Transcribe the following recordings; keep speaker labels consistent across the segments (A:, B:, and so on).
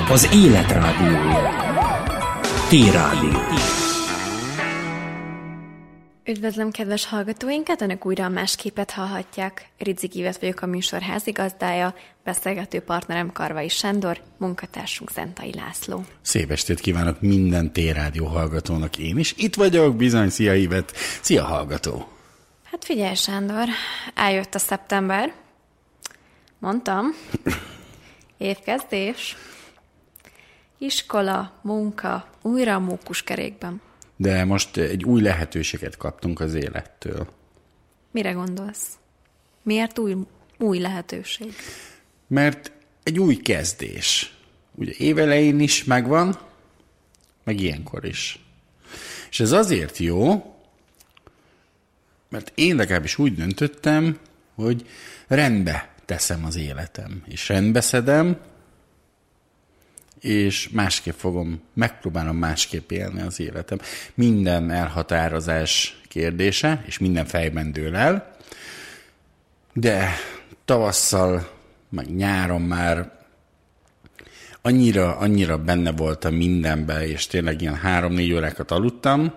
A: az Élet rádiója. T-Rádió.
B: Üdvözlöm kedves hallgatóinkat, önök újra a Másképet hallhatják. Ridzik Ívet vagyok, a műsor házigazdája, beszélgető partnerem Karvai Sándor, munkatársunk Szentai László.
C: Szép estét kívánok minden T-Rádió hallgatónak én is. Itt vagyok, bizony, szia Ívet, szia hallgató.
B: Hát figyelj Sándor, eljött a szeptember, mondtam, évkezdés, iskola, munka, újra a mókuskerékben.
C: De most egy új lehetőséget kaptunk az élettől.
B: Mire gondolsz? Miért új lehetőség?
C: Mert egy új kezdés. Ugye évelején is megvan, meg ilyenkor is. És ez azért jó, mert én legalábbis úgy döntöttem, hogy rendbe teszem az életem. És rendbe szedem, és másképp megpróbálom másképp élni az életem. Minden elhatározás kérdése, és minden fejben dől el, de tavasszal, meg nyáron már annyira benne voltam mindenben, és tényleg ilyen 3-4 órákat aludtam,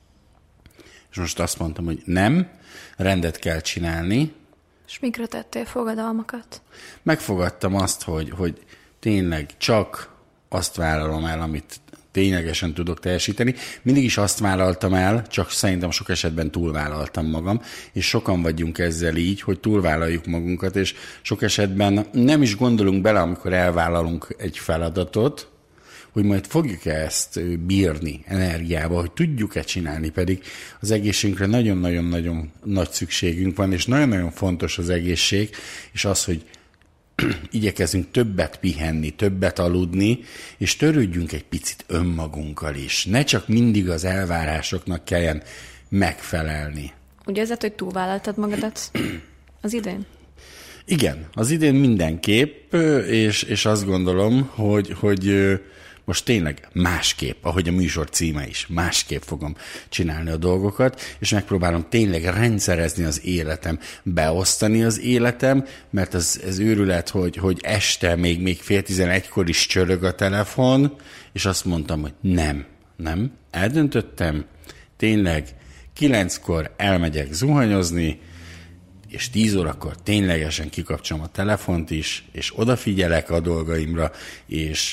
C: és most azt mondtam, hogy nem, rendet kell csinálni.
B: És mikre tettél fogadalmakat?
C: Megfogadtam azt, hogy tényleg csak azt vállalom el, amit ténylegesen tudok teljesíteni. Mindig is azt vállaltam el, csak szerintem sok esetben túlvállaltam magam, és sokan vagyunk ezzel így, hogy túlvállaljuk magunkat, és sok esetben nem is gondolunk bele, amikor elvállalunk egy feladatot, hogy majd fogjuk-e ezt bírni energiába, hogy tudjuk-e csinálni, pedig az egészségünkre nagyon-nagyon-nagyon nagy szükségünk van, és nagyon-nagyon fontos az egészség, és az, hogy igyekezünk többet pihenni, többet aludni, és törődjünk egy picit önmagunkkal is. Ne csak mindig az elvárásoknak kelljen megfelelni.
B: Úgy érzed, hogy túlvállaltad magadat az idén?
C: Igen, az idén mindenképp, és azt gondolom, hogy most tényleg másképp, ahogy a műsor címe is, másképp fogom csinálni a dolgokat, és megpróbálom tényleg rendszerezni az életem, beosztani az életem, mert ez őrület, hogy este még 10:30-kor is csörög a telefon, és azt mondtam, hogy nem, eldöntöttem, tényleg 9-kor elmegyek zuhanyozni, és 10 órakor ténylegesen kikapcsolom a telefont is, és odafigyelek a dolgaimra, és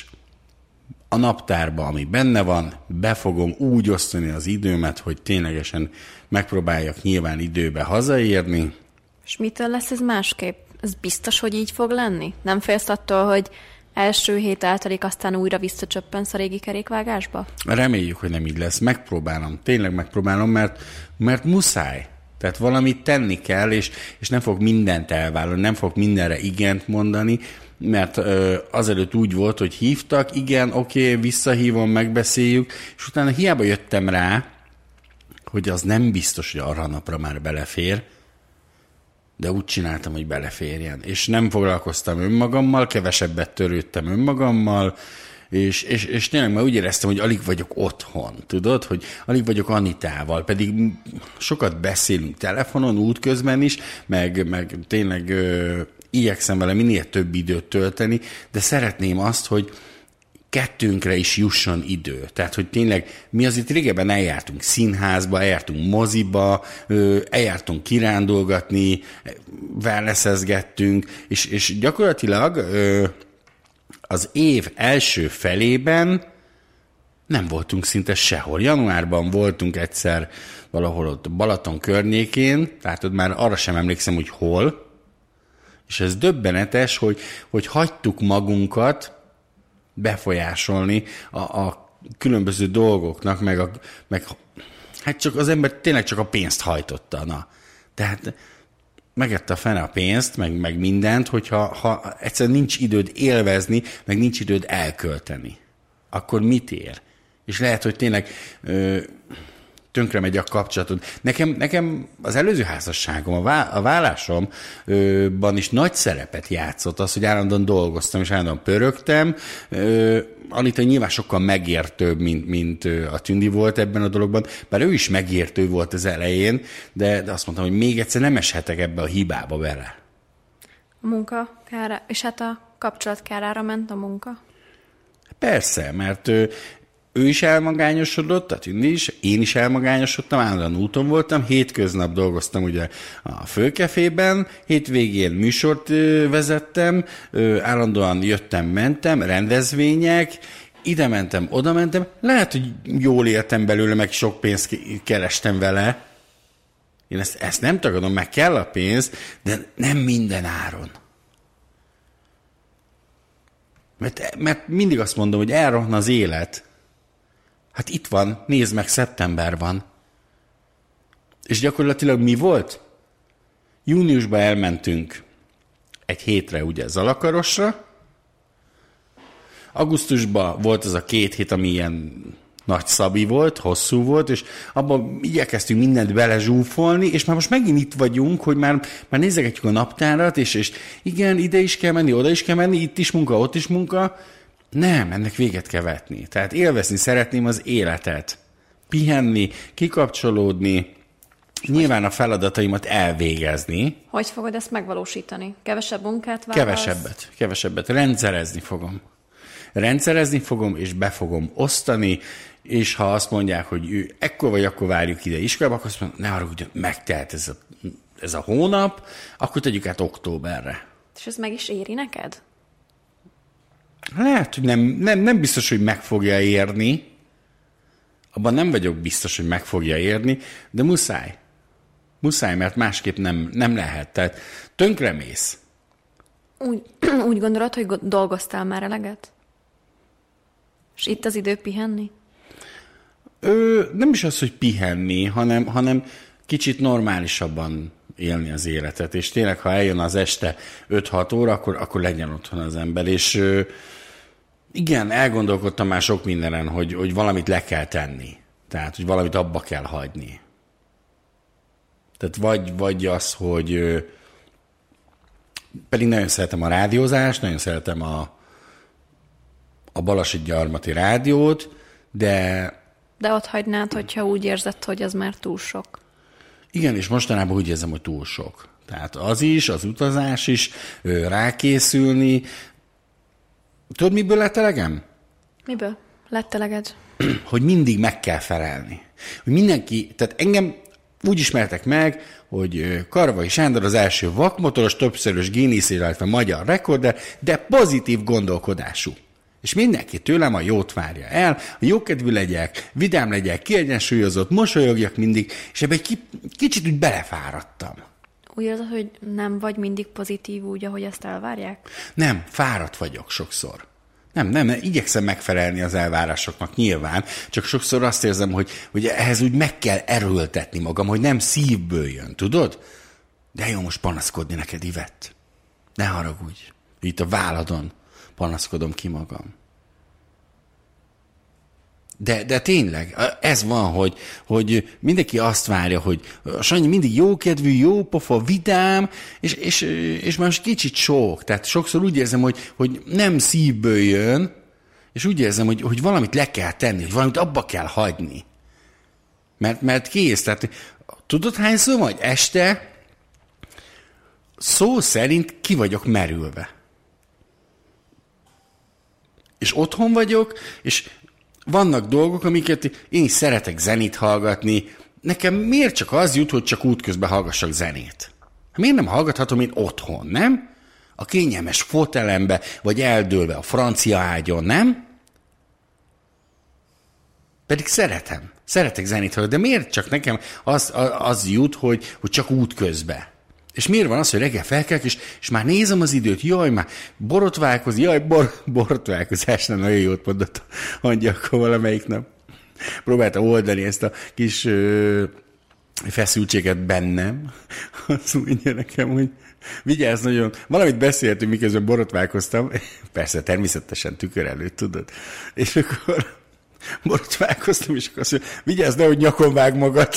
C: a naptárba, ami benne van, be fogom úgy osztani az időmet, hogy ténylegesen megpróbáljak nyilván időbe hazaérni.
B: És mitől lesz ez másképp? Ez biztos, hogy így fog lenni? Nem félsz attól, hogy első hét eltelik, aztán újra visszacsöppensz a régi kerékvágásba?
C: Reméljük, hogy nem így lesz. Tényleg megpróbálom, mert muszáj. Tehát valamit tenni kell, és nem fog mindent elvállalni, nem fog mindenre igent mondani, mert azelőtt úgy volt, hogy hívtak, igen, oké, visszahívom, megbeszéljük, és utána hiába jöttem rá, hogy az nem biztos, hogy arra a napra már belefér, de úgy csináltam, hogy beleférjen. És nem foglalkoztam önmagammal, kevesebbet törődtem önmagammal, és tényleg már úgy éreztem, hogy alig vagyok otthon, tudod, hogy alig vagyok Anitával, pedig sokat beszélünk telefonon, útközben is, meg tényleg igyekszem vele minél több időt tölteni, de szeretném azt, hogy kettőnkre is jusson idő. Tehát, hogy tényleg mi azért régebben eljártunk színházba, eljártunk moziba, eljártunk kirándulgatni, wellnessezgettünk, és gyakorlatilag az év első felében nem voltunk szinte sehol. Januárban voltunk egyszer valahol ott Balaton környékén, tehát ott már arra sem emlékszem, hogy hol, és ez döbbenetes, hogy hagytuk magunkat befolyásolni a különböző dolgoknak, meg hát csak az ember tényleg csak a pénzt hajtotta. Na. Tehát megette a fene a pénzt, meg mindent, hogyha egyszerűen nincs időd élvezni, meg nincs időd elkölteni, akkor mit ér? És lehet, hogy tényleg tönkre megy a kapcsolatod. Nekem az előző házasságom, a vállásomban is nagy szerepet játszott az, hogy állandóan dolgoztam, és állandóan pörögtem. Anita nyilván sokkal megértőbb, mint a Tündi volt ebben a dologban, bár ő is megértő volt az elején, de azt mondtam, hogy még egyszer nem eshetek ebbe a hibába vele.
B: A munka kára, és hát a kapcsolat kárára ment a munka?
C: Persze, mert ő is elmagányosodott, tehát én is elmagányosodtam, állandóan úton voltam, hétköznap dolgoztam ugye a Főkefében, hétvégén műsort vezettem, állandóan jöttem-mentem, rendezvények, ide mentem, oda mentem, lehet, hogy jól éltem belőle, meg sok pénzt kerestem vele. Én ezt nem tagadom, meg kell a pénz, de nem minden áron. Mert mindig azt mondom, hogy elrohan az élet. Hát itt van, nézd meg, szeptember van. És gyakorlatilag mi volt? Júniusban elmentünk egy hétre ugye Zalakarosra. Augusztusban volt az a 2 hét, ami ilyen nagy szabi volt, hosszú volt, és abban igyekeztünk mindent belezsúfolni, és már most megint itt vagyunk, hogy már nézegetjük a naptárat, és igen, ide is kell menni, oda is kell menni, itt is munka, ott is munka. Nem, ennek véget kell vetni. Tehát élvezni szeretném az életet. Pihenni, kikapcsolódni, nyilván a feladataimat elvégezni.
B: Hogy fogod ezt megvalósítani? Kevesebb munkát vállalsz?
C: Kevesebbet. Rendszerezni fogom, és be fogom osztani, és ha azt mondják, hogy ő ekkor vagy akkor várjuk ide iskolába, akkor azt mondom, ne arra, hogy megtelt ez a hónap, akkor tegyük át októberre.
B: És ez meg is éri neked?
C: Lehet, hogy nem biztos, hogy meg fogja érni. Abban nem vagyok biztos, hogy meg fogja érni, de muszáj. Muszáj, mert másképp nem lehet. Tehát tönkremész.
B: Úgy gondolod, hogy dolgoztál már eleget? És itt az idő pihenni?
C: Nem is az, hogy pihenni, hanem kicsit normálisabban élni az életet. És tényleg, ha eljön az este 5-6 óra, akkor legyen otthon az ember. És igen, elgondolkodtam már sok mindenen, hogy valamit le kell tenni. Tehát, hogy valamit abba kell hagyni. Tehát vagy az, hogy pedig nagyon szeretem a rádiózást, nagyon szeretem a Balassagyarmati rádiót, de
B: ott hagynád, hogyha úgy érzed, hogy az már túl sok.
C: Igen, és mostanában úgy érzem, hogy túl sok. Tehát az is, az utazás is, rákészülni. Tudod, miből lett elegem?
B: Miből lett eleged?
C: Hogy mindig meg kell felelni. Hogy mindenki, tehát engem úgy ismertek meg, hogy Karvai Sándor az első vakmotoros, többszörös Guinness, illetve magyar rekorder, de pozitív gondolkodású. És mindenki tőlem a jót várja el, a jókedvű legyek, vidám legyek, kiegyensúlyozott, mosolyogjak mindig, és ebbe egy kicsit úgy belefáradtam.
B: Úgy érzed, hogy nem vagy mindig pozitív úgy, ahogy ezt elvárják?
C: Nem, fáradt vagyok sokszor. Nem, igyekszem megfelelni az elvárásoknak nyilván, csak sokszor azt érzem, hogy ehhez úgy meg kell erőltetni magam, hogy nem szívből jön, tudod? De jó most panaszkodni neked, Ivett. Ne haragudj. Itt a válladon panaszkodom ki magam. De tényleg, ez van, hogy mindenki azt várja, hogy Sanyi mindig jókedvű, jópofa, vidám, és most kicsit sok. Tehát sokszor úgy érzem, hogy nem szívből jön, és úgy érzem, hogy valamit le kell tenni, hogy valamit abba kell hagyni. Mert kész. Tehát tudod hányszor vagy? Este szó szerint ki vagyok merülve. És otthon vagyok, és vannak dolgok, amiket én is szeretek zenét hallgatni. Nekem miért csak az jut, hogy csak útközben hallgassak zenét? Miért nem hallgathatom én otthon, nem? A kényelmes fotelembe, vagy eldőlve a francia ágyon, nem? Pedig szeretek zenét hallgatni, de miért csak nekem az jut, hogy csak útközben? És miért van az, hogy reggel felkelek, és már nézem az időt, jaj, már borotválkozni, borotválkozás, nem nagyon jót mondott Angya akkor valamelyik nap. Próbálta oldani ezt a kis feszültséget bennem. Azt mondja nekem, hogy vigyázz nagyon, valamit beszéltünk, miközben borotválkoztam, persze természetesen tükör előtt, tudod, és akkor borotválkoztam, és akkor azt mondja, vigyázz, nehogy nyakon vág magad.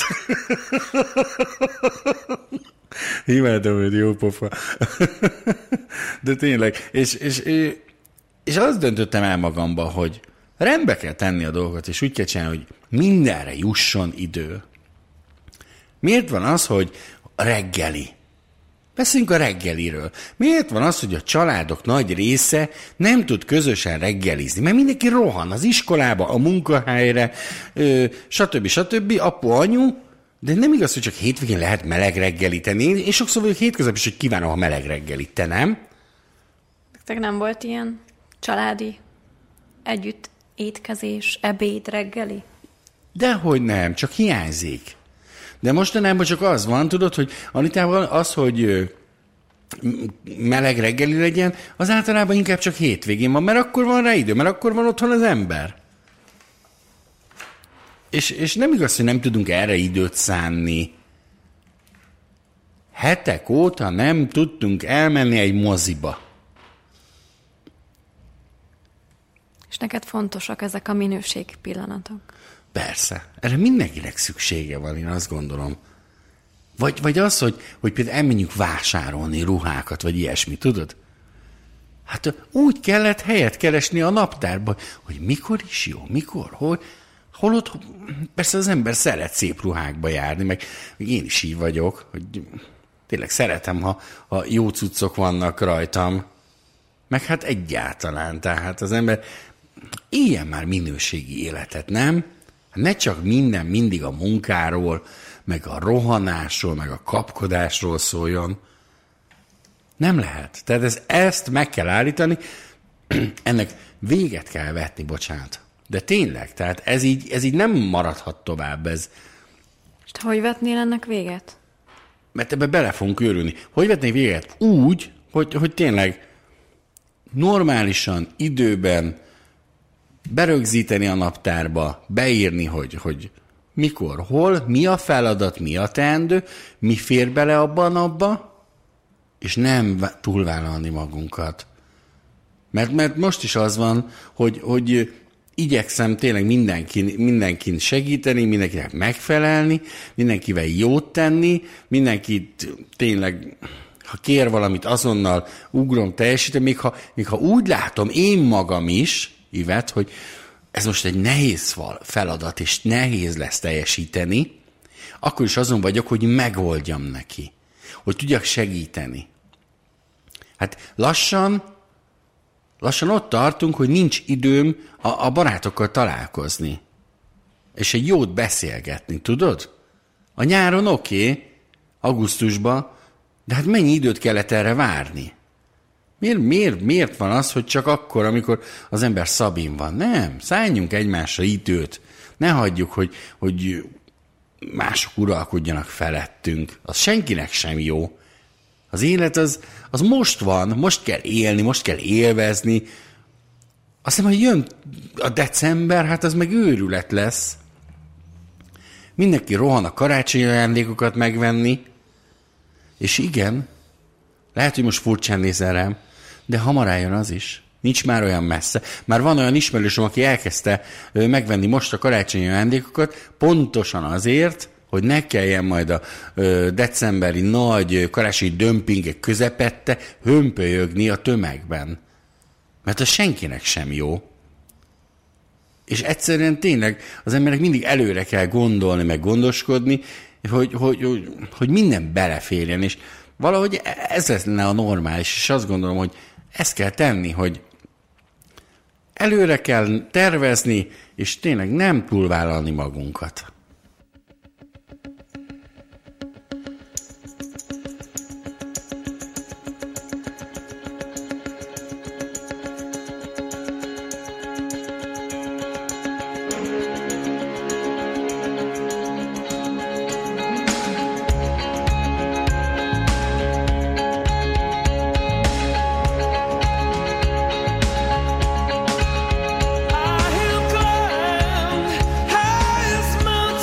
C: Imádom, hogy jó pofa. De tényleg. És azt döntöttem el magamba, hogy rendbe kell tenni a dolgot, és úgy kell csinálni, hogy mindenre jusson idő. Miért van az, hogy a reggeli? Beszéljünk a reggeliről. Miért van az, hogy a családok nagy része nem tud közösen reggelizni? Mert mindenki rohan az iskolába, a munkahelyre, stb. Apu, anyu, de nem igaz, hogy csak hétvégén lehet meleg reggelit tenni. Én sokszor vagyok hétköznap is, hogy kívánom a meleg reggelit, te nem?
B: Nektek nem volt ilyen családi együtt étkezés, ebéd, reggeli?
C: Dehogy nem, csak hiányzik. De mostanában csak az van, tudod, hogy Anitával az, hogy meleg reggeli legyen, az általában inkább csak hétvégén van, mert akkor van rá idő, mert akkor van otthon az ember. És nem igaz, hogy nem tudunk erre időt szánni. Hetek óta nem tudtunk elmenni egy moziba.
B: És neked fontosak ezek a minőség pillanatok?
C: Persze. Erre mindenkinek szüksége van, én azt gondolom. Vagy az, hogy például elmenjünk vásárolni ruhákat, vagy ilyesmi, tudod? Hát úgy kellett helyet keresni a naptárban, hogy mikor is jó, mikor, holott persze az ember szeret szép ruhákba járni, meg én is így vagyok, hogy tényleg szeretem, ha jó cuccok vannak rajtam, meg hát egyáltalán, tehát az ember éljen már minőségi életet, nem? Ne csak minden mindig a munkáról, meg a rohanásról, meg a kapkodásról szóljon. Nem lehet. Tehát ezt meg kell állítani, ennek véget kell vetni, bocsánat. De tényleg, tehát ez így nem maradhat tovább. És
B: te hogy vetnél ennek véget?
C: Mert ebbe bele fogunk őrülni. Hogy vetnék véget? Úgy, hogy tényleg normálisan, időben berögzíteni a naptárba, beírni, hogy mikor, hol, mi a feladat, mi a teendő, mi fér bele abba a napba, és nem túlvállalni magunkat. Mert most is az van, hogy igyekszem tényleg mindenkin segíteni, mindenkinek megfelelni, mindenkivel jót tenni, mindenkit tényleg, ha kér valamit, azonnal ugrom, teljesítem, még ha úgy látom én magam is, Ivet, hogy ez most egy nehéz feladat, és nehéz lesz teljesíteni, akkor is azon vagyok, hogy megoldjam neki, hogy tudjak segíteni. Hát lassan ott tartunk, hogy nincs időm a barátokkal találkozni, és egy jót beszélgetni, tudod? A nyáron oké, augusztusban, de hát mennyi időt kellett erre várni? Miért van az, hogy csak akkor, amikor az ember szabin van? Nem, szálljunk egymásra időt. Ne hagyjuk, hogy mások uralkodjanak felettünk. Az senkinek sem jó. Az élet az most van, most kell élni, most kell élvezni. Azt hiszem, hogy jön a december, hát az meg őrület lesz. Mindenki rohan a karácsonyi ajándékokat megvenni. És igen, lehet, hogy most furcsán nézel rám, de hamar eljön az is. Nincs már olyan messze. Már van olyan ismerősöm, aki elkezdte megvenni most a karácsonyi ajándékokat, pontosan azért, hogy ne kelljen majd a decemberi nagy karácsonyi dömpingek közepette hömpölyögni a tömegben. Mert az senkinek sem jó. És egyszerűen tényleg az emberek mindig előre kell gondolni, meg gondoskodni, hogy minden beleférjen, és valahogy ez lenne a normális, és azt gondolom, hogy ezt kell tenni, hogy előre kell tervezni, és tényleg nem túlvállalni magunkat.
D: I have climbed highest mountain.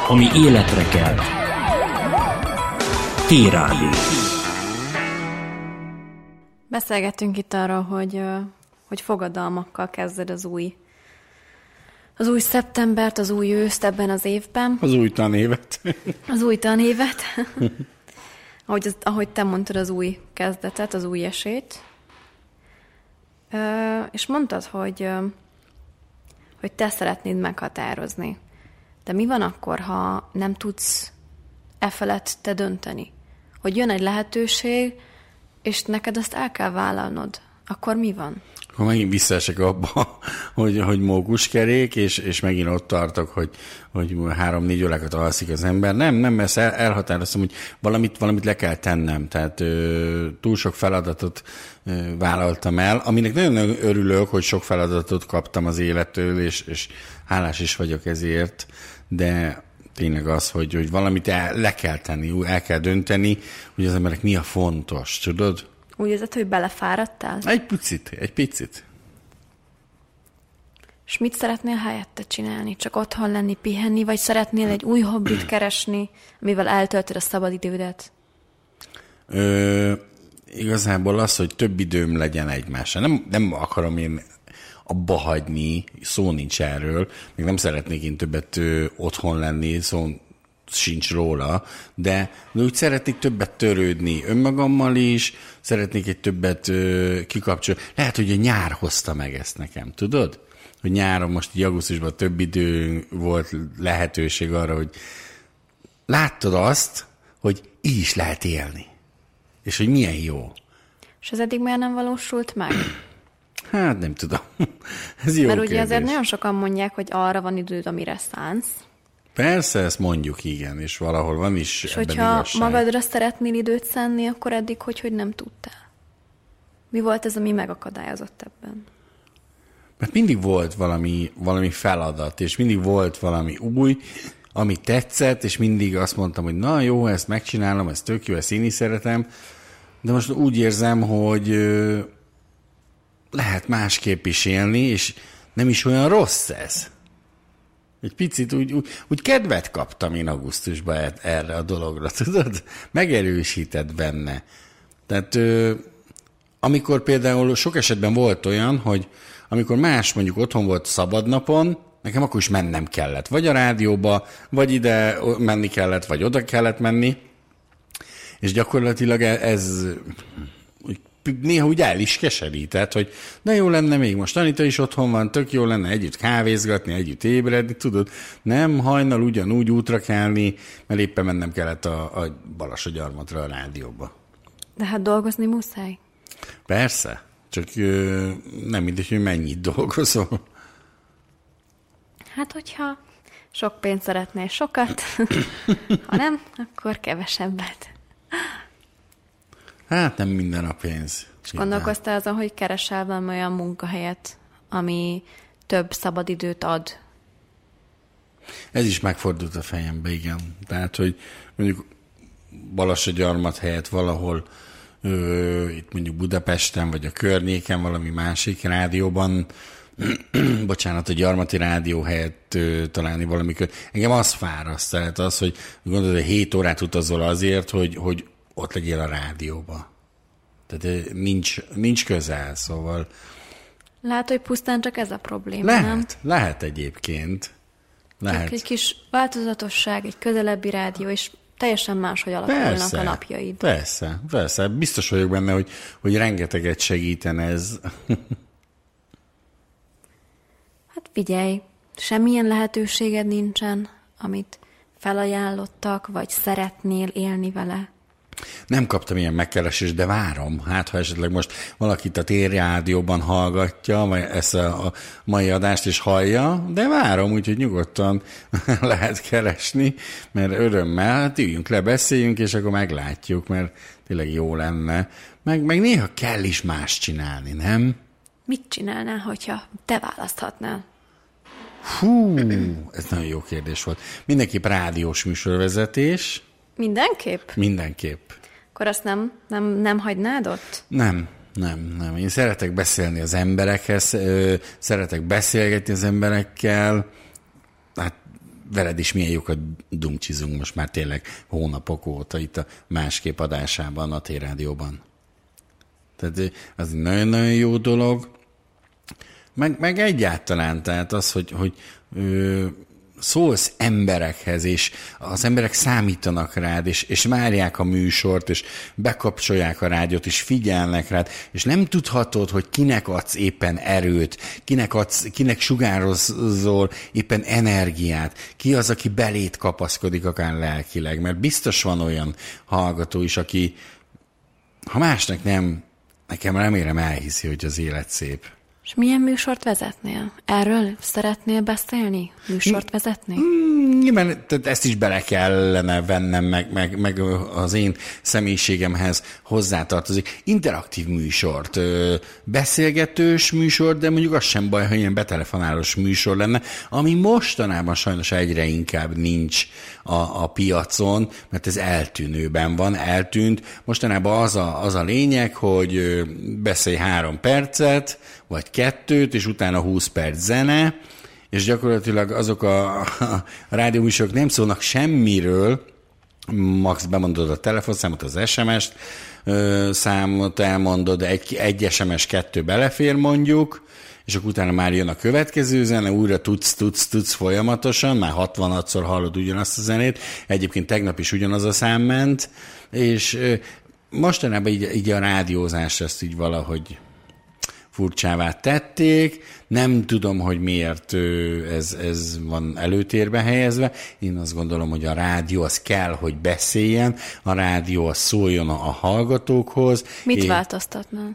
A: ami életre kelt. T-Rádió.
B: Beszélgettünk itt arról, hogy fogadalmakkal kezded az új szeptembert, az új őszt ebben az évben.
C: Az új tanévet.
B: Az új tanévet. Ahogy te mondtad, az új kezdetet, az új esélyt. És mondtad, hogy te szeretnéd meghatározni. De mi van akkor, ha nem tudsz e felett te dönteni? Hogy jön egy lehetőség, és neked azt el kell vállalnod. Akkor mi van?
C: Akkor megint visszaesek abba, hogy mókuskerék, és megint ott tartok, hogy 3-4 órákat alszik az ember. Nem, ezt elhatároztam, hogy valamit le kell tennem. Tehát túl sok feladatot vállaltam el, aminek nagyon örülök, hogy sok feladatot kaptam az élettől, és hálás is vagyok ezért, de tényleg az, hogy valamit le kell tenni, el kell dönteni, hogy az emberek mi a fontos, tudod?
B: Úgy érzed, hogy belefáradtál?
C: Egy picit.
B: És mit szeretnél helyette csinálni? Csak otthon lenni, pihenni, vagy szeretnél egy új hobbit keresni, amivel eltöltöd a szabadidődet?
C: Igazából az, hogy több időm legyen egymásra. Nem akarom én abba hagyni, szó nincs erről, még nem szeretnék én többet otthon lenni, szó sincs róla, de úgy szeretnék többet törődni önmagammal is, szeretnék egy többet kikapcsolni. Lehet, hogy a nyár hozta meg ezt nekem, tudod? Hogy nyáron most így augusztusban több idő volt lehetőség arra, hogy láttad azt, hogy így is lehet élni. És hogy milyen jó.
B: És ez eddig miért nem valósult meg?
C: Hát nem tudom. Ez jó
B: Mert
C: kérdés.
B: ugye azért nagyon sokan mondják, hogy arra van időd, amire szánsz.
C: Persze, ezt mondjuk, igen, és valahol van is
B: és
C: ebben
B: hogyha
C: igazság.
B: magadra szeretnél időt szánni, akkor eddig hogy nem tudtál? Mi volt ez, ami megakadályozott ebben?
C: Mert mindig volt valami feladat, és mindig volt valami új, ami tetszett, és mindig azt mondtam, hogy na jó, ezt megcsinálom, ez tök jó, ezt én is szeretem, de most úgy érzem, hogy lehet másképp is élni, és nem is olyan rossz ez. Egy picit úgy kedvet kaptam én augusztusban erre a dologra, tudod? Megerősített benne. Tehát amikor például sok esetben volt olyan, hogy amikor más mondjuk otthon volt szabadnapon, nekem akkor is mennem kellett. Vagy a rádióba, vagy ide menni kellett, vagy oda kellett menni. És gyakorlatilag ez néha úgy el is keserített, hogy na jó lenne még most Anita is otthon van, tök jó lenne együtt kávézgatni, együtt ébredni, tudod, nem hajnal ugyanúgy útra kelni, mert éppen mennem kellett a Balassagyarmatra a rádióba.
B: De hát dolgozni muszáj.
C: Persze, csak nem mindegy, hogy mennyit dolgozol.
B: Hát, hogyha sok pénzt szeretnél, sokat, ha nem, akkor kevesebbet.
C: Hát nem minden a pénz.
B: És gondolkoztál azon, hogy keresel valami olyan munkahelyet, ami több szabadidőt ad?
C: Ez is megfordult a fejembe, igen. Tehát, hogy mondjuk Balassagyarmat helyett valahol itt mondjuk Budapesten, vagy a környéken valami másik rádióban, bocsánat, a Gyarmati rádió helyett találni valamikor. Engem az fáraszt, tehát az, hogy gondolod, hogy 7 órát utazol azért, hogy ott legyél a rádióba. Tehát nincs közel, szóval...
B: Lehet, hogy pusztán csak ez a probléma, nem?
C: Lehet egyébként. Lehet.
B: Csak egy kis változatosság, egy közelebbi rádió, és teljesen máshogy alakulnak a napjaid.
C: Persze. Biztos vagyok benne, hogy rengeteget segíten ez.
B: Hát figyelj, semmilyen lehetőséged nincsen, amit felajánlottak, vagy szeretnél élni vele.
C: Nem kaptam ilyen megkeresést, de várom. Hát, ha esetleg most valakit a T-Rádióban hallgatja, vagy ezt a mai adást is hallja, de várom, úgyhogy nyugodtan lehet keresni, mert örömmel, hát üljünk le, beszéljünk, és akkor meglátjuk, mert tényleg jó lenne. Meg néha kell is más csinálni, nem?
B: Mit csinálnál, hogyha te választhatnál?
C: Hú, ez nagyon jó kérdés volt. Mindenképp rádiós műsorvezetés.
B: Mindenképp?
C: Mindenképp.
B: Akkor azt nem hagynád ott?
C: Nem. Én szeretek beszélni az emberekhez, szeretek beszélgetni az emberekkel. Hát veled is milyen jókat dumcsizunk most már tényleg hónapok óta itt a Másképp adásában, a T-rádióban. Tehát az egy nagyon-nagyon jó dolog. Meg egyáltalán, tehát az, hogy szólsz emberekhez, és az emberek számítanak rád, és várják a műsort, és bekapcsolják a rádiót, és figyelnek rád, és nem tudhatod, hogy kinek adsz éppen erőt, kinek sugározol éppen energiát, ki az, aki belét kapaszkodik akár lelkileg, mert biztos van olyan hallgató is, aki, ha másnak nem, nekem remélem elhiszi, hogy az élet szép.
B: És milyen műsort vezetnél? Erről szeretnél beszélni? Műsort vezetni?
C: Nyilván ezt is bele kellene vennem, meg az én személyiségemhez hozzátartozik. Interaktív műsort, beszélgetős műsor, de mondjuk az sem baj, ha ilyen betelefonálós műsor lenne, ami mostanában sajnos egyre inkább nincs a piacon, mert ez eltűnőben van, eltűnt. Mostanában az a lényeg, hogy beszélj 3 percet, vagy 2, és utána 20 perc zene, és gyakorlatilag azok a rádióműsorok nem szólnak semmiről, max bemondod a telefonszámot, az SMS-t, számot elmondod, egy SMS 2 belefér mondjuk, és akkor utána már jön a következő zene, újra tudsz folyamatosan, már 66-szor hallod ugyanazt a zenét, egyébként tegnap is ugyanaz a szám ment, és mostanában így a rádiózást ezt így valahogy furcsává tették. Nem tudom, hogy miért ez van előtérbe helyezve. Én azt gondolom, hogy a rádió az kell, hogy beszéljen, a rádió az szóljon a hallgatókhoz.
B: Mit változtatnál?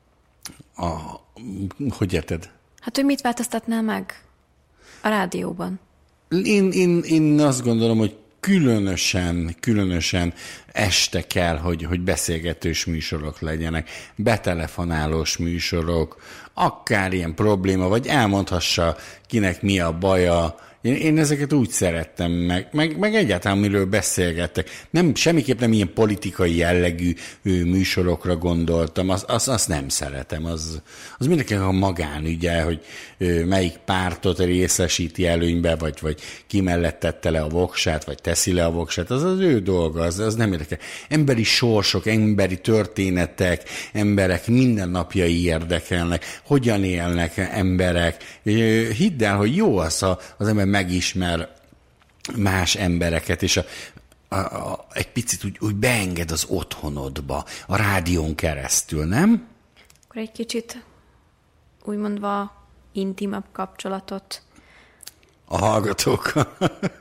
C: Hogy érted?
B: Hát, hogy mit változtatnál meg a rádióban?
C: Én azt gondolom, hogy különösen este kell, hogy beszélgetős műsorok legyenek, betelefonálós műsorok, akár ilyen probléma, vagy elmondhassa, kinek mi a baja. Én ezeket úgy szerettem, meg egyáltalán miről beszélgettek. Semmiképp nem ilyen politikai jellegű műsorokra gondoltam, azt nem szeretem. Az mindenkinek a magánügye, hogy melyik pártot részesíti előnybe, vagy ki mellett tette le a voksát, vagy teszi le a voksát, az ő dolga, az nem érdekel. Emberi sorsok, emberi történetek, emberek mindennapjai érdekelnek, hogyan élnek emberek. Hidd el, hogy jó az ember megismer más embereket, és egy picit úgy beenged az otthonodba, a rádión keresztül, nem?
B: Akkor egy kicsit úgymondva intimabb kapcsolatot.
C: A hallgatókkal.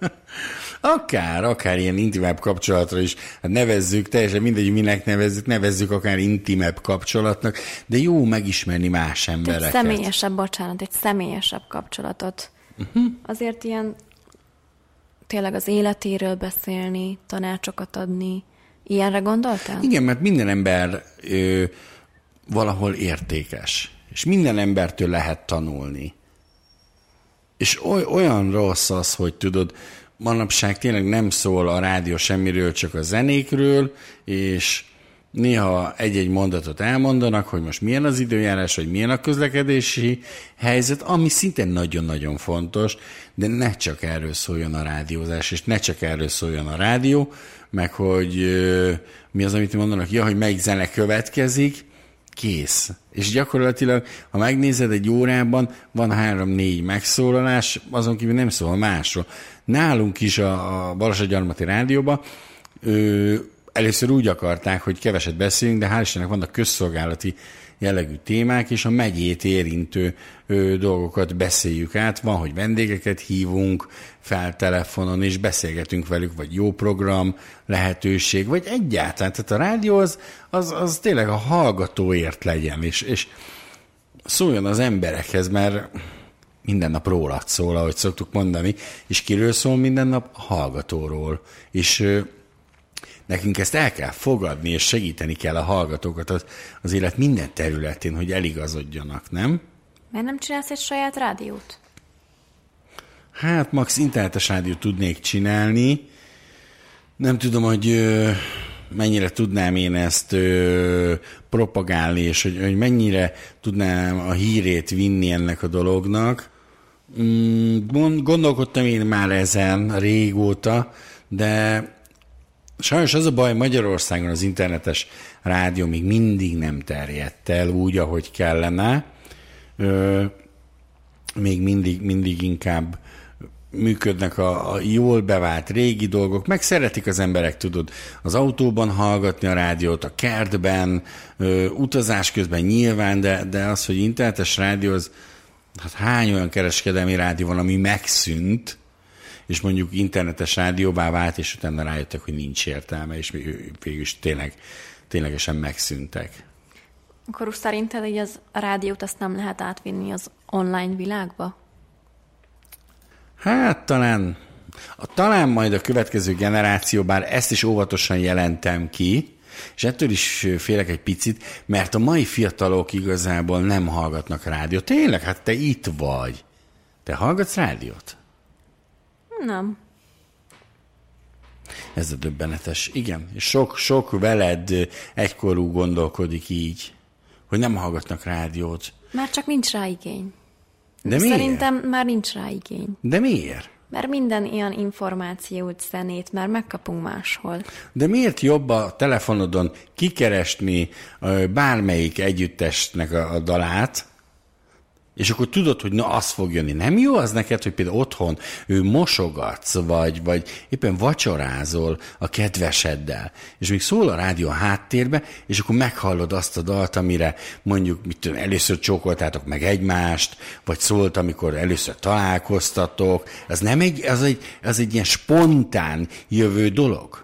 C: Akár ilyen intimebb kapcsolatra is, hát nevezzük, teljesen mindegy, minek nevezzük akár intimebb kapcsolatnak, de jó megismerni más embereket.
B: Egy személyesebb kapcsolatot. Azért ilyen tényleg az életéről beszélni, tanácsokat adni, ilyenre gondoltál? Igen,
C: mert minden ember valahol értékes, és minden embertől lehet tanulni. És olyan rossz az, hogy tudod, manapság tényleg nem szól a rádió semmiről, csak a zenékről, és néha egy-egy mondatot elmondanak, hogy most milyen az időjárás, vagy milyen a közlekedési helyzet, ami szintén nagyon-nagyon fontos, de ne csak erről szóljon a rádiózás, és ne csak erről szóljon a rádió, meg hogy mi az, amit mondanak, hogy melyik zene következik, kész. És gyakorlatilag, ha megnézed egy órában, van 3-4 megszólalás, azon kívül nem szól másról. Nálunk is a Balassagyarmati rádióban először úgy akarták, hogy keveset beszélünk, de hál' Istennek vannak közszolgálati jellegű témák, és a megyét érintő dolgokat beszéljük át. Van, hogy vendégeket hívunk fel telefonon, és beszélgetünk velük, vagy jó program, lehetőség, vagy egyáltalán. Tehát a rádió az tényleg a hallgatóért legyen, és szóljon az emberekhez, mert minden nap rólad szól, ahogy szoktuk mondani, és kiről szól minden nap? A hallgatóról. És nekünk ezt el kell fogadni, és segíteni kell a hallgatókat az élet minden területén, hogy eligazodjanak, nem?
B: Miért nem csinálsz egy saját rádiót?
C: Hát max internetes rádiót tudnék csinálni. Nem tudom, hogy mennyire tudnám én ezt propagálni, és hogy mennyire tudnám a hírét vinni ennek a dolognak. Gondolkodtam én már ezen régóta, de sajnos az a baj, Magyarországon az internetes rádió még mindig nem terjedt el úgy, ahogy kellene. Még mindig inkább működnek a jól bevált régi dolgok, meg szeretik az emberek, tudod, az autóban hallgatni a rádiót, a kertben, utazás közben nyilván, de az, hogy internetes rádió, az, hát hány olyan kereskedelmi rádió van, ami megszűnt, és mondjuk internetes rádióvá vált, és utána rájöttek, hogy nincs értelme, és végül is ténylegesen megszűntek.
B: Akkor szerinted így az rádiót azt nem lehet átvinni az online világba?
C: Hát talán majd a következő generáció, bár ezt is óvatosan jelentem ki, és ettől is félek egy picit, mert a mai fiatalok igazából nem hallgatnak rádiót. Tényleg? Hát te itt vagy. Te hallgatsz rádiót?
B: Nem.
C: Ez a döbbenetes. Igen, sok veled egykorú gondolkodik így, hogy nem hallgatnak rádiót.
B: Már csak nincs rá igény.
C: De miért?
B: Szerintem már nincs rá igény.
C: De miért?
B: Mert minden ilyen információt, zenét már megkapunk máshol.
C: De miért jobb a telefonodon kikeresni bármelyik együttesnek a dalát, és akkor tudod, hogy na, az fog jönni. Nem jó az neked, hogy például otthon mosogatsz, vagy éppen vacsorázol a kedveseddel, és még szól a rádió a háttérbe, és akkor meghallod azt a dalt, amire mondjuk először csókoltátok meg egymást, vagy szólt, amikor először találkoztatok. Az egy ilyen spontán jövő dolog.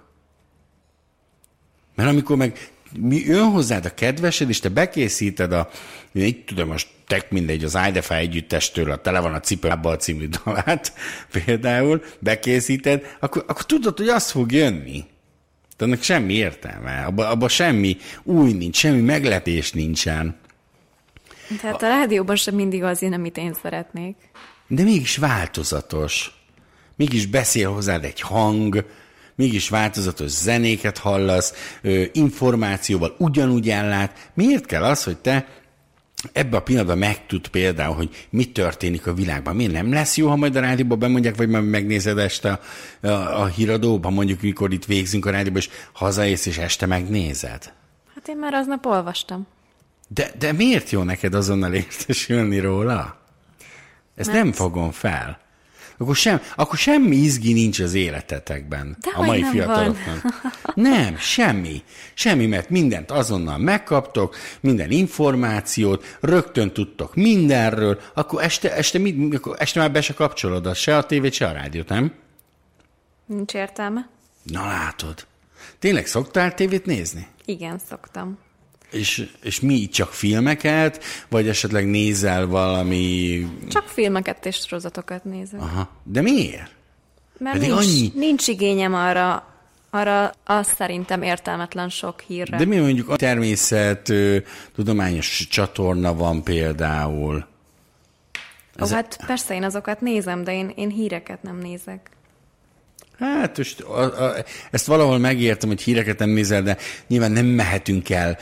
C: Mert amikor meg jön hozzád a kedvesed, és te bekészíted így tudom, most tök mindegy, az IDFA együttestől a Tele van a cipőlábbal című dalát például, bekészíted, akkor tudod, hogy az fog jönni. De annak semmi értelme. Abban semmi új nincs, semmi meglepés nincsen.
B: Tehát a rádióban sem mindig az én, amit én szeretnék.
C: De mégis változatos. Mégis beszél hozzád egy hang, mégis változatos zenéket hallasz, információval ugyanúgy ellát. Miért kell az, hogy te ebben a pillanatban megtud például, hogy mi történik a világban? Miért nem lesz jó, ha majd a rádióban bemondják, vagy majd megnézed este a híradóban, mondjuk mikor itt végzünk a rádióban, és hazaész, és este megnézed? Hát
B: én már aznap olvastam.
C: De miért jó neked azonnal értesülni róla? Ezt nem fogom fel. Akkor semmi izgi nincs az életetekben.
B: De
C: a mai fiataloknak. Nem, semmi, mert mindent azonnal megkaptok, minden információt, rögtön tudtok mindenről, akkor este már be se kapcsolod se a tévét, se a rádiót, nem?
B: Nincs értelme.
C: Na látod. Tényleg szoktál tévét nézni?
B: Igen, szoktam.
C: És mi, csak filmeket, vagy esetleg nézel valami...
B: Csak filmeket és sorozatokat nézek.
C: Aha. De miért?
B: Mert nincs igényem arra azt szerintem értelmetlen sok hírre.
C: De mi mondjuk a természet tudományos csatorna van például?
B: Hát persze én azokat nézem, de én híreket nem nézek.
C: Hát ezt valahol megértem, hogy híreket nem nézel, de nyilván nem mehetünk el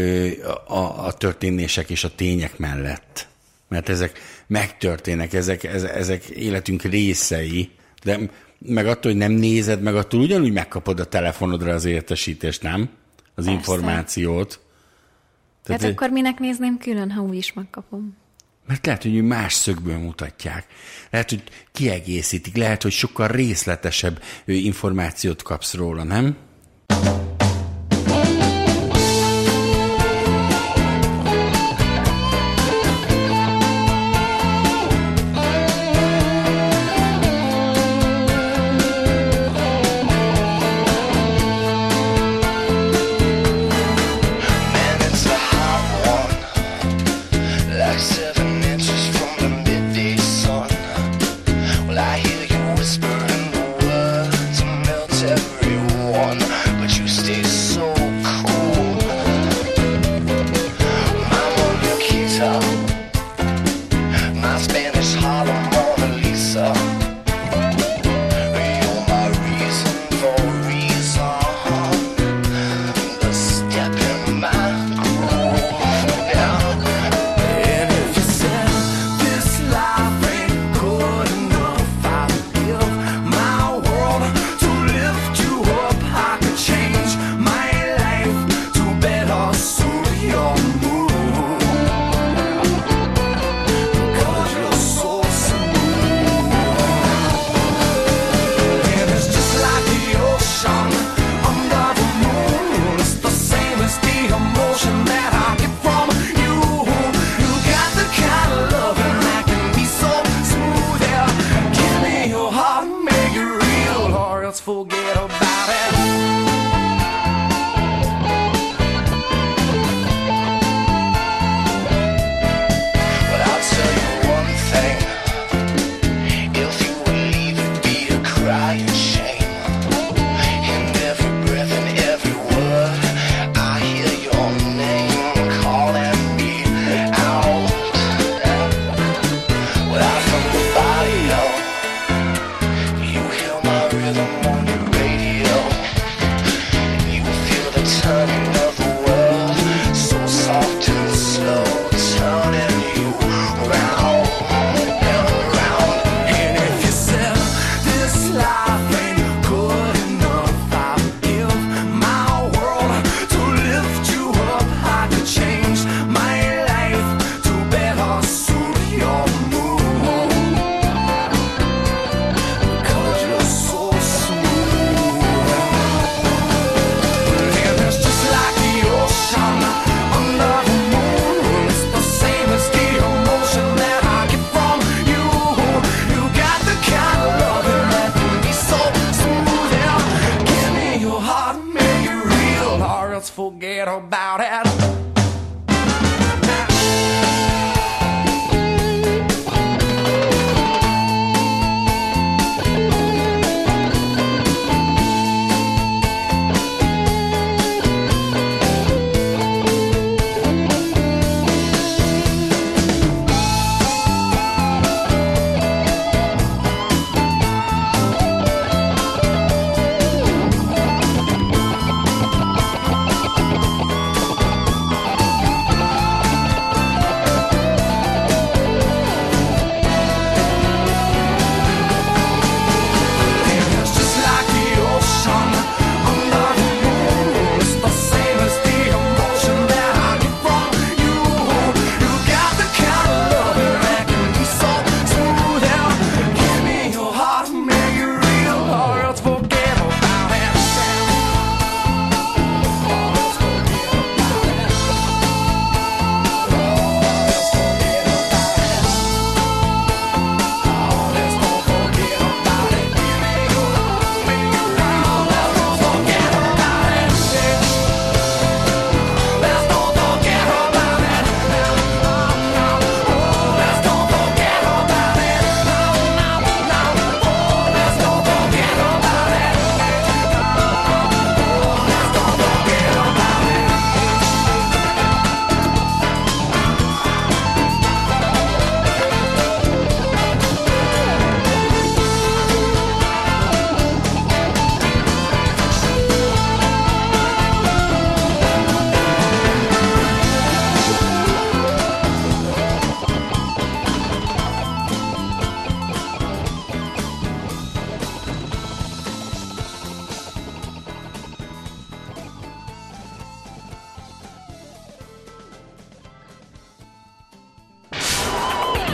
C: a történések és a tények mellett. Mert ezek megtörténnek, ezek életünk részei, de meg attól, hogy nem nézed, meg attól ugyanúgy megkapod a telefonodra az értesítést, nem? Az persze. Információt.
B: Tehát akkor minek nézném külön, ha úgy is megkapom?
C: Mert lehet, hogy más szögből mutatják. Lehet, hogy kiegészítik. Lehet, hogy sokkal részletesebb információt kapsz róla, nem?
D: Everyone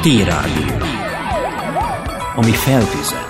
A: T-Rádió, ami feltüzel.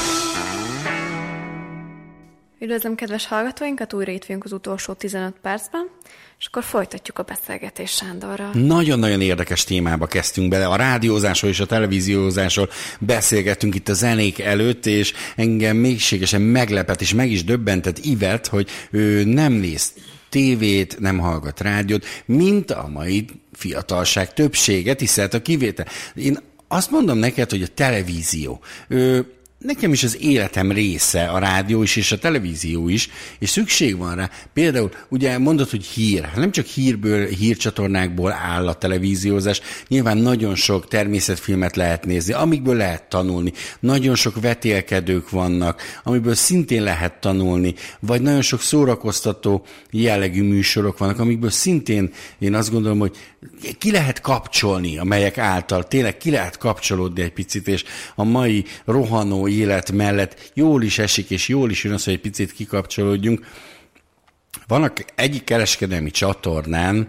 B: Üdvözlöm kedves hallgatóinkat, újra itt vagyunk az utolsó 15 percben, és akkor folytatjuk a beszélgetést Sándorral.
C: Nagyon-nagyon érdekes témába kezdtünk bele. A rádiózásról és a televíziózásról beszélgettünk itt a zenék előtt, és engem mélységesen meglepett, és meg is döbbentett Ivet, hogy ő nem néz tévét, nem hallgat rádiót, mint a mai fiatalság többsége, tisztelt a kivétel. Én azt mondom neked, hogy a televízió. Nekem is az életem része a rádió is, és a televízió is, és szükség van rá. Például, ugye mondod, hogy hír. Nem csak hírcsatornákból áll a televíziózás. Nyilván nagyon sok természetfilmet lehet nézni, amikből lehet tanulni. Nagyon sok vetélkedők vannak, amiből szintén lehet tanulni. Vagy nagyon sok szórakoztató jellegű műsorok vannak, amikből szintén én azt gondolom, hogy ki lehet kapcsolni, amelyek által tényleg ki lehet kapcsolódni egy picit, és a mai rohanó élet mellett jól is esik, és jól is jön az, hogy egy picit kikapcsolódjunk. Vannak egyik kereskedelmi csatornán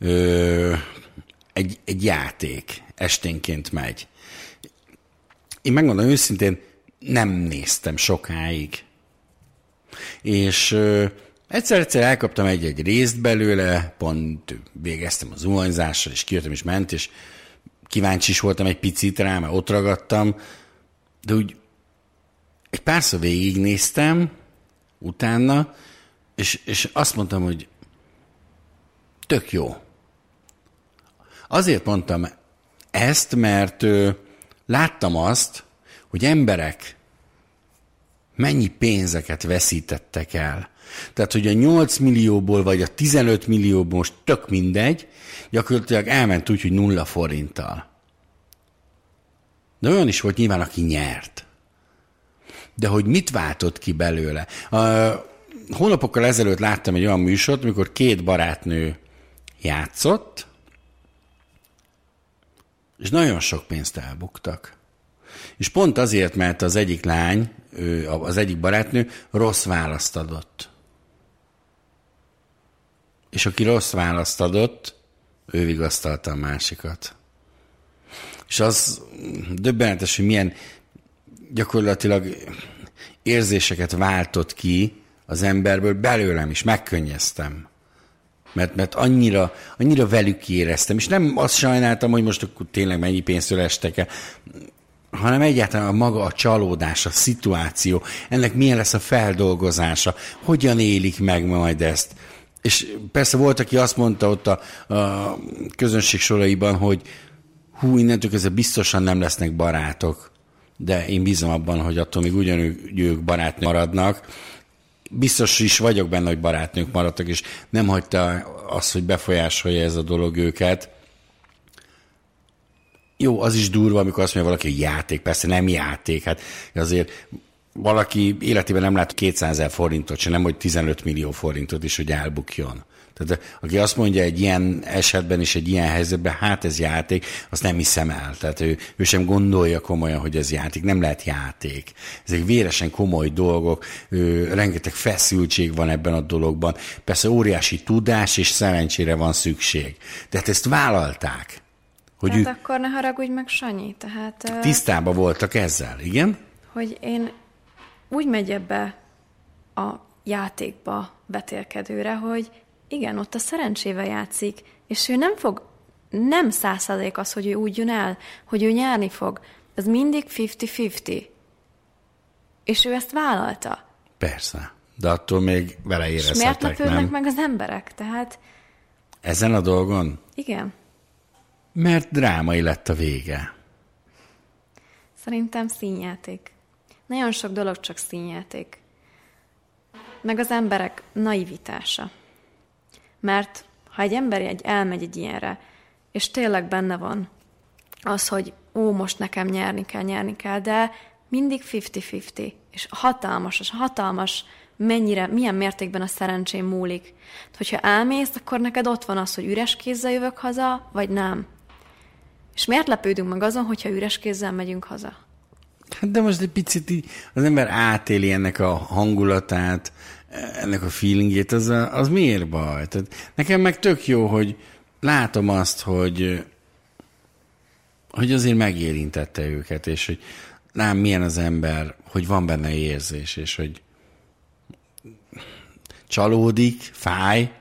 C: egy játék, esténként megy. Én megmondom őszintén, nem néztem sokáig. És egyszer elkaptam egy részt belőle, pont végeztem az zuhanyzással, és kijöttem, és ment, és kíváncsi is voltam egy picit rá, mert ott ragadtam, de úgy egy párszor végignéztem utána, és azt mondtam, hogy tök jó. Azért mondtam ezt, mert láttam azt, hogy emberek mennyi pénzeket veszítettek el. Tehát, hogy a 8 millióból, vagy a 15 millióból, most tök mindegy, gyakorlatilag elment úgy, hogy 0 forinttal. De olyan is volt nyilván, aki nyert. De hogy mit váltott ki belőle? Hónapokkal ezelőtt láttam egy olyan műsort, amikor 2 barátnő játszott, és nagyon sok pénzt elbuktak. És pont azért, mert az egyik lány, az egyik barátnő rossz választ adott. És aki rossz választ adott, ő vigasztalta a másikat. És az döbbenetes, hogy milyen gyakorlatilag érzéseket váltott ki az emberből, belőlem is, megkönnyeztem. Mert annyira velük éreztem, és nem azt sajnáltam, hogy most akkor tényleg mennyi pénztől estek el, hanem egyáltalán a maga a csalódás, a szituáció, ennek milyen lesz a feldolgozása, hogyan élik meg majd ezt. És persze volt, aki azt mondta ott a közönség soraiban, hogy innentől kezdve biztosan nem lesznek barátok, de én bízom abban, hogy attól még ugyanúgy barátnők maradnak. Biztos is vagyok benne, hogy barátnők maradtak, és nem hagyta azt, hogy befolyásolja ez a dolog őket. Jó, az is durva, amikor azt mondja valaki, hogy játék, persze nem játék, hát azért valaki életében nem lát 200 000 forintot, se nem, hogy 15 millió forintot is, hogy elbukjon. Tehát aki azt mondja egy ilyen esetben és egy ilyen helyzetben, hát ez játék, azt nem hiszem el. Tehát ő sem gondolja komolyan, hogy ez játék. Nem lehet játék. Ezek véresen komoly dolgok, rengeteg feszültség van ebben a dologban. Persze óriási tudás és szerencsére van szükség. Tehát ezt vállalták. Hogy
B: akkor ne haragudj meg, Sanyi. Tehát,
C: tisztában voltak ezzel, igen?
B: Hogy én úgy megy ebbe a játékba vetélkedőre, hogy igen, ott a szerencsével játszik, és ő nem 100% az, hogy ő úgy jön el, hogy ő nyerni fog. Ez mindig 50-50. És ő ezt vállalta.
C: Persze, de attól még vele érezhetek,
B: és miért lepődnek
C: nem?
B: meg az emberek? Tehát...
C: Ezen a dolgon?
B: Igen.
C: Mert drámai lett a vége.
B: Szerintem színjáték. Nagyon sok dolog csak színjáték. Meg az emberek naivitása. Mert ha egy ember elmegy egy ilyenre, és tényleg benne van az, hogy most nekem nyerni kell, de mindig 50-50. És hatalmas, milyen mértékben a szerencsém múlik. Hogyha elmész, akkor neked ott van az, hogy üres kézzel jövök haza, vagy nem. És miért lepődünk meg azon, hogyha üres kézzel megyünk haza?
C: Hát de most egy picit az ember átéli ennek a hangulatát, ennek a feelingjét, az miért baj? Tehát nekem meg tök jó, hogy látom azt, hogy hogy azért megérintette őket, és hogy nem milyen az ember, hogy van benne érzés, és hogy csalódik, fáj,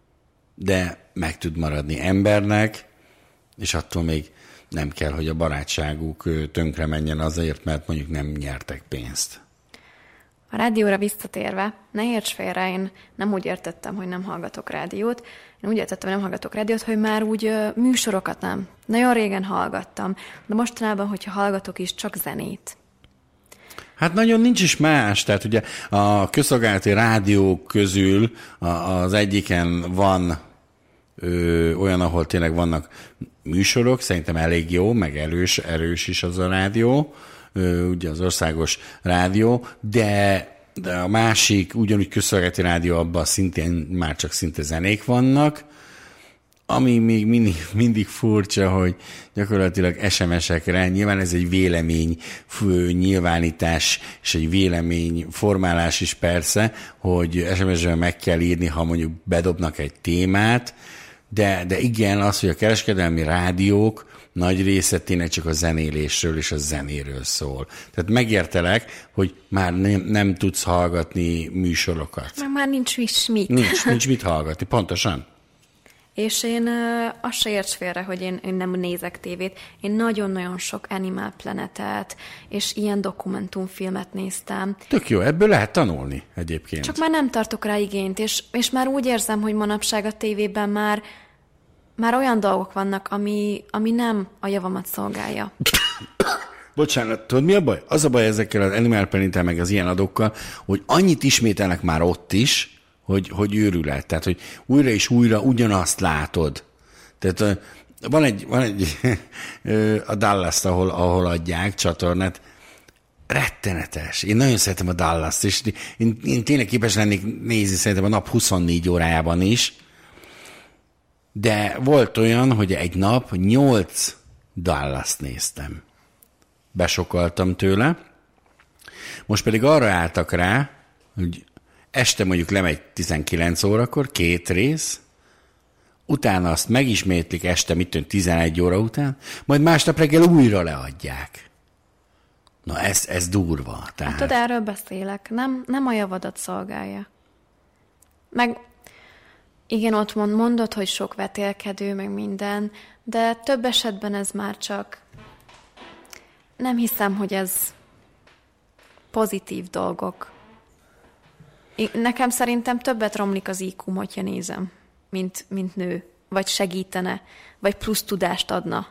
C: de meg tud maradni embernek, és attól még nem kell, hogy a barátságuk tönkre menjen azért, mert mondjuk nem nyertek pénzt.
B: A rádióra visszatérve, ne érts félre, én nem úgy értettem, hogy nem hallgatok rádiót. Én úgy értettem, hogy nem hallgatok rádiót, hogy már úgy műsorokat nem. Nagyon régen hallgattam, de mostanában, hogyha hallgatok is, csak zenét.
C: Hát nagyon nincs is más, tehát ugye a közszolgálati rádiók közül az egyiken van olyan, ahol tényleg vannak műsorok, szerintem elég jó, meg erős is az a rádió, ugye az országos rádió, de a másik, ugyanúgy közszolgálati rádió, abban szintén már csak szinte zenék vannak, ami még mindig furcsa, hogy gyakorlatilag SMS-ekre, nyilván ez egy vélemény nyilvánítás, és egy vélemény formálás is persze, hogy SMS-ben meg kell írni, ha mondjuk bedobnak egy témát, de igen, az, hogy a kereskedelmi rádiók nagy része tényleg csak a zenélésről és a zenéről szól. Tehát megértelek, hogy már nem tudsz hallgatni műsorokat.
B: Már nincs mit.
C: Nincs mit hallgatni, pontosan.
B: És én azt se érts félre, hogy én nem nézek tévét. Én nagyon-nagyon sok Animal Planetet és ilyen dokumentumfilmet néztem.
C: Tök jó, ebből lehet tanulni egyébként.
B: Csak már nem tartok rá igényt, és már úgy érzem, hogy manapság a tévében már olyan dolgok vannak, ami nem a javamat szolgálja.
C: Bocsánat, tudod mi a baj? Az a baj ezekkel az Animal Planet-tel meg az ilyen adókkal, hogy annyit ismételnek már ott is, hogy őrület. Tehát, hogy újra és újra ugyanazt látod. Tehát van egy a Dallas-t, ahol adják csatornát, rettenetes. Én nagyon szeretem a Dallas-t, és én tényleg képes lennék nézni szerintem a nap 24 órájában is, de volt olyan, hogy egy nap 8 Dallas-t néztem. Besokaltam tőle, most pedig arra álltak rá, hogy este mondjuk lemegy 19 órakor, 2 rész, utána azt megismétlik este, 11 óra után, majd másnap reggel újra leadják. Na ez durva. Tehát...
B: Hát erről beszélek. Nem a javadat szolgálja. Meg igen, ott mondod, hogy sok vetélkedő, meg minden, de több esetben ez már csak... Nem hiszem, hogy ez pozitív dolgok. Nekem szerintem többet romlik az IQ-m, hogyha nézem, mint nő. Vagy segítene, vagy plusz tudást adna.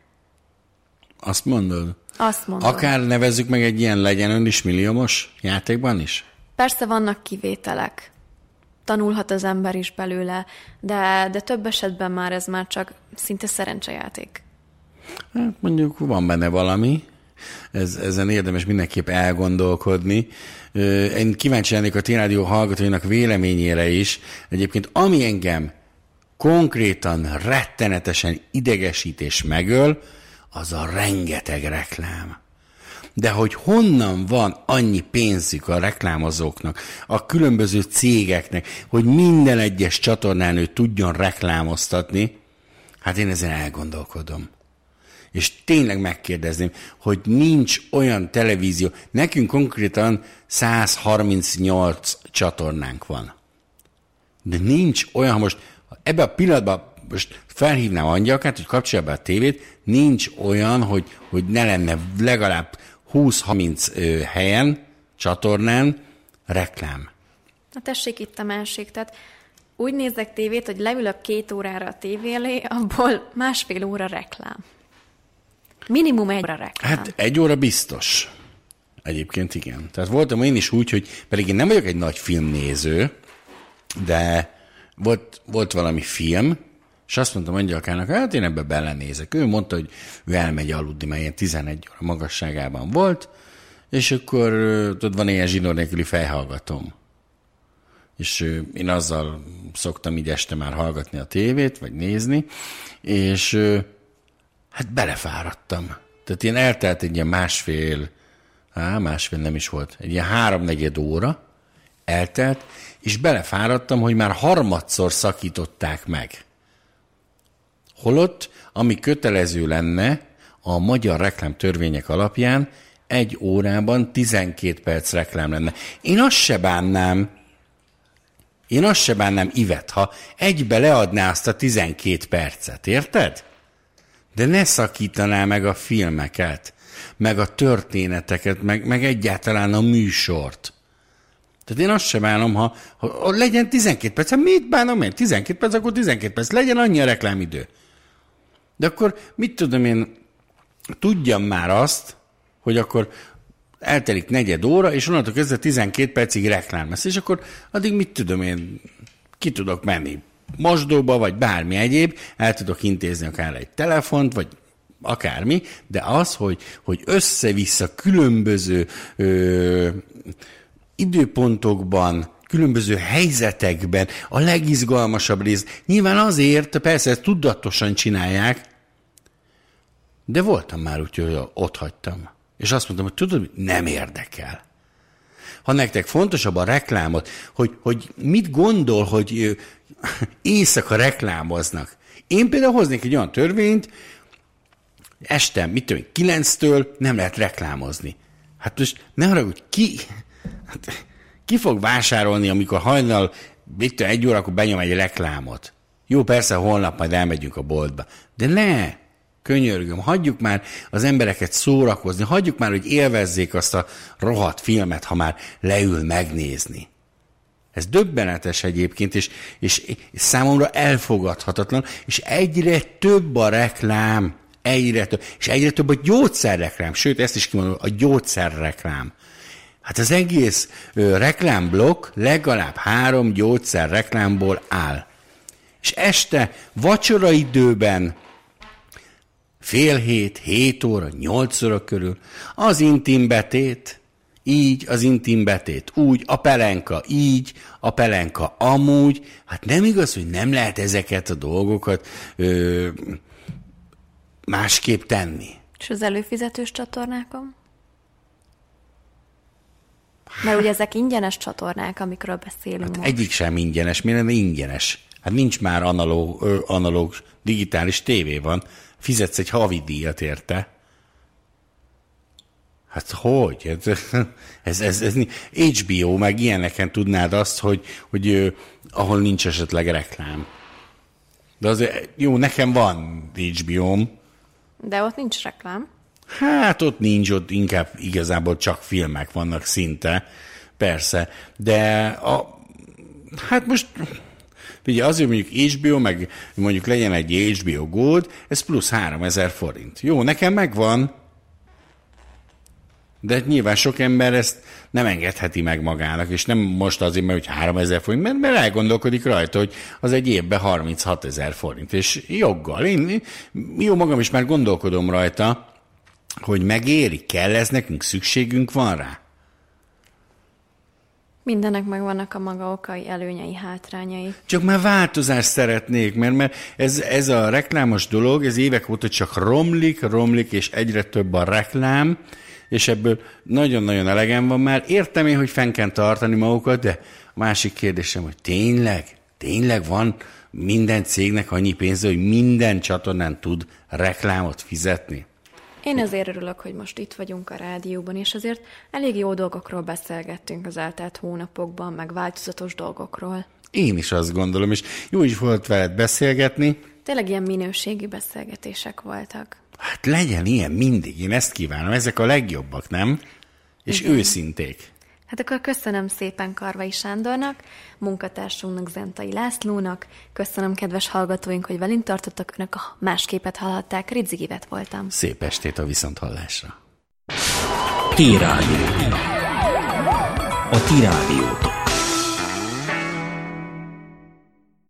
C: Azt mondod?
B: Azt mondom.
C: Akár nevezzük meg egy ilyen legyen ön is milliómos játékban is?
B: Persze vannak kivételek. Tanulhat az ember is belőle, de több esetben már ez már csak szinte szerencsejáték.
C: Hát mondjuk van benne valami. Ezen érdemes mindenképp elgondolkodni. Én kíváncsi lennék a T-rádió hallgatóinak véleményére is. Egyébként ami engem konkrétan rettenetesen idegesít és megöl, az a rengeteg reklám. De hogy honnan van annyi pénzük a reklámozóknak, a különböző cégeknek, hogy minden egyes csatornán ő tudjon reklámoztatni, hát én ezen elgondolkodom. És tényleg megkérdezném, hogy nincs olyan televízió, nekünk konkrétan 138 csatornánk van. De nincs olyan, most ebben a pillanatban most felhívnám Angyalkát, hogy kapcsolja be a tévét, nincs olyan, hogy ne lenne legalább 20-30 helyen, csatornán reklám.
B: Na tessék itt a másik, tehát úgy nézek tévét, hogy leülök 2 órára a tévé elé, abból 1,5 óra reklám. Minimum 1 óra reklám.
C: Hát 1 óra biztos. Egyébként igen. Tehát voltam én is úgy, hogy pedig én nem vagyok egy nagy filmnéző, de volt valami film, és azt mondtam Angyalkának, hát én ebbe belenézek. Ő mondta, hogy ő elmegy aludni, mert ilyen 11 óra magasságában volt, és akkor tudod, van ilyen zsinór nélküli fejhallgatóm. És én azzal szoktam így este már hallgatni a tévét, vagy nézni, és hát belefáradtam. Tehát ilyen eltelt egy ilyen másfél nem is volt, egy ilyen 3-4 óra eltelt, és belefáradtam, hogy már harmadszor szakították meg. Holott, ami kötelező lenne, a magyar reklámtörvények alapján 1 órában 12 perc reklám lenne. Én azt se bánnám, Ivet, ha egybe leadná azt a 12 percet, érted? De ne szakítaná meg a filmeket, meg a történeteket, meg egyáltalán a műsort. Tehát én azt sem bánom, ha legyen 12 perc. Mit bánom én? 12 perc, akkor 12 perc. Legyen annyi a reklámidő. De akkor mit tudom én, tudjam már azt, hogy akkor eltelik 4 óra, és onnantól kezdve 12 percig reklám lesz. És akkor addig mit tudom én, ki tudok menni mosdóba, vagy bármi egyéb, el tudok intézni akár egy telefont, vagy akármi, de az, hogy össze-vissza különböző időpontokban, különböző helyzetekben a legizgalmasabb rész. Nyilván azért, persze ezt tudatosan csinálják, de voltam már úgy, hogy ott hagytam. És azt mondtam, hogy tudod, nem érdekel. Ha nektek fontosabb a reklámot, hogy mit gondol, hogy éjszaka reklámoznak. Én például hoznék egy olyan törvényt, este, 9-től nem lehet reklámozni. Hát most ne haragudj, ki fog vásárolni, amikor hajnal, 1 órakor benyom egy reklámot? Jó, persze, holnap majd elmegyünk a boltba. De ne! Könyörgöm, hagyjuk már az embereket szórakozni, hagyjuk már, hogy élvezzék azt a rohadt filmet, ha már leül megnézni. Ez döbbenetes egyébként, és számomra elfogadhatatlan, és egyre több a reklám, és egyre több a gyógyszerreklám, sőt, ezt is kimondom, a gyógyszerreklám. Hát az egész reklámblokk legalább 3 gyógyszerreklámból áll. És este vacsoraidőben 6:30, 7 óra, 8 óra körül az intimbetét, így az intimbetét, úgy, a pelenka így, a pelenka amúgy. Hát nem igaz, hogy nem lehet ezeket a dolgokat másképp tenni.
B: És az előfizetős csatornákon? Mert ugye ezek ingyenes csatornák, amikről beszélünk
C: hát
B: most.
C: Egyik sem ingyenes, miért lenne ingyenes? Hát nincs már analóg digitális tévé van. Fizetsz egy havidíjat érte. Hát hogy? Ez HBO, meg ilyeneken tudnád azt, hogy ahol nincs esetleg reklám. De azért, jó, nekem van HBO-m. De
B: ott nincs reklám.
C: Hát ott nincs, ott inkább igazából csak filmek vannak szinte. Persze. De hát most... Ugye azért mondjuk HBO, meg mondjuk legyen egy HBO Gold, ez plusz 3000 forint. Jó, nekem megvan, de nyilván sok ember ezt nem engedheti meg magának, és nem most azért, mert hogy 3000 forint, mert elgondolkodik rajta, hogy az egy évben 36 000 forint, és joggal. Én jó magam is már gondolkodom rajta, hogy megéri, kell ez nekünk, szükségünk van rá.
B: Mindennek megvannak a maga okai, előnyei, hátrányai.
C: Csak már változást szeretnék, mert ez a reklámos dolog, ez évek óta csak romlik, és egyre több a reklám, és ebből nagyon-nagyon elegem van már. Értem én, hogy fenn kell tartani magukat, de a másik kérdésem, hogy tényleg van minden cégnek annyi pénze, hogy minden csatornán tud reklámot fizetni?
B: Én azért örülök, hogy most itt vagyunk a rádióban, és azért elég jó dolgokról beszélgettünk az eltelt hónapokban, meg változatos dolgokról.
C: Én is azt gondolom, és jó is volt veled beszélgetni.
B: Tényleg ilyen minőségi beszélgetések voltak.
C: Hát legyen ilyen mindig, én ezt kívánom, ezek a legjobbak, nem? És igen. Őszinték.
B: Hát akkor köszönöm szépen Karvai Sándornak, munkatársunknak, Zentai Lászlónak, köszönöm kedves hallgatóink, hogy velünk tartottak, önök a Másképet hallhatták, Ridzik Ivet voltam.
C: Szép estét a viszonthallásra.
A: T-Rádió. A T-Rádiótól.